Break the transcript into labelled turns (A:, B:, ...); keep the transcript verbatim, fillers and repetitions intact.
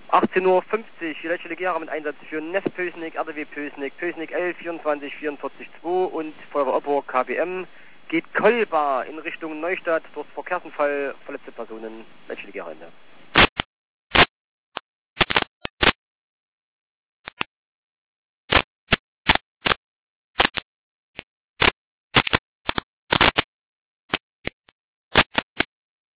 A: achtzehn Uhr fünfzig, die letzte Legera mit Einsatz für N E F Pösnik, R D W Pösnik, Pösnik elf, vierundzwanzig, vierundvierzig, zwei und Feuerwehr Opburg, K B M, geht Kolba in Richtung Neustadt, dort Verkehrsunfall, verletzte Personen, letzte Legera.